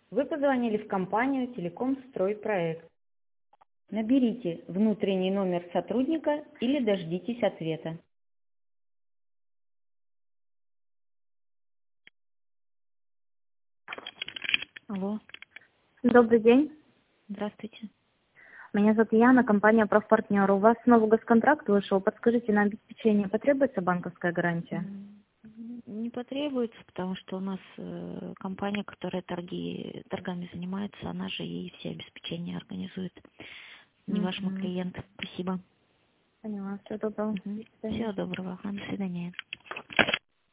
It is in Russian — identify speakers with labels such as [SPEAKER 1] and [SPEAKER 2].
[SPEAKER 1] Вы позвонили в компанию «Телекомстройпроект». Наберите внутренний номер сотрудника или дождитесь ответа.
[SPEAKER 2] Алло,
[SPEAKER 3] Добрый день.
[SPEAKER 2] здравствуйте.
[SPEAKER 3] Меня зовут Яна, компания «Профпартнер». У вас новый госконтракт вышел. Подскажите, на обеспечение потребуется банковская гарантия?
[SPEAKER 2] Не потребуется, потому что у нас компания, которая торгами занимается, она же и все обеспечения организует. Не вашему клиенту. Спасибо.
[SPEAKER 3] Поняла. Всего доброго. До свидания.
[SPEAKER 2] Всего доброго. До свидания.